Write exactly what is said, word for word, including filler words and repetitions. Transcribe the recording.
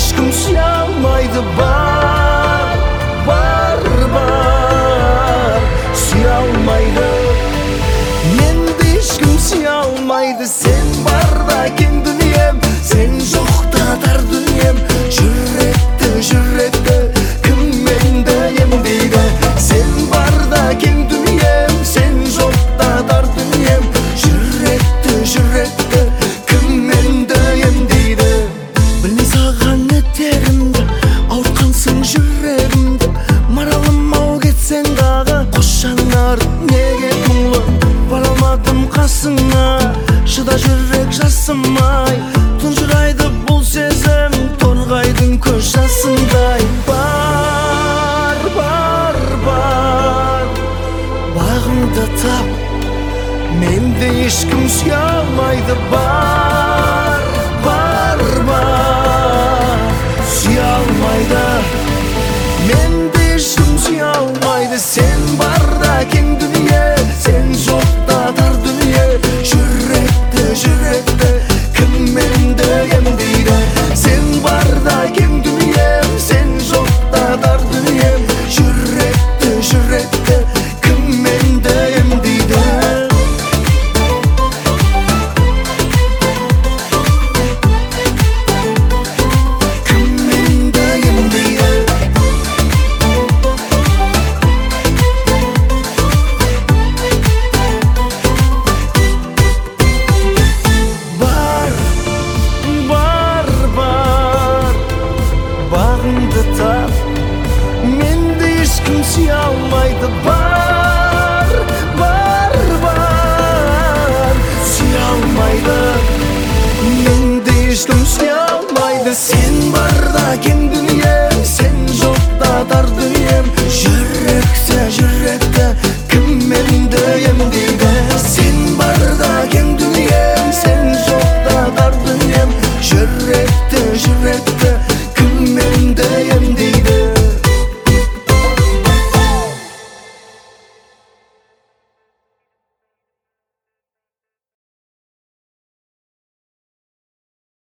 ешкім сүйе алмайды. Бар, бар, бар, сүйе алмайды. Менді ешкім сүйе алмайды. Сен барда кең дүнием, сен жоқта тар дүнием. Жүректі, жүректі кім менді емдейді? Сен барда кең дүнием, сен жоқта тар дүнием. Жүректі, жүректі кім менді емдейді? Білмей саған етерімді, ауыртқансың жүрегімді. Маралым ау кетсең дағы, қош жаңарып неге мұңлы? Бара алмадым қасыңа, шыда жүрек жасымай. Тұнжырайды бұл сезім, торғайдың көз жасындай. Бар, бар, бар, бағыңды тап, менді ешкім сүйе алмайды. Бар, бар, бар, сүйе алмайды. Менді ешкім сүйе алмайды. Сен барда кең дүние, сен жоқта тар дүние. Жүректі, жүректі кім менді емдейді? Сен барда кең дүнием, сен жоқта тар дүнием. Жүректі, жүректі кім менді емдейді? Кім менді емдейді? Бар, бар, бар, бағыңды тап, менді ешкім сүйе алмайды. Бар, бар, бар, сүйе алмайды. Менді ешкім сүйе алмайды. Сен барда кең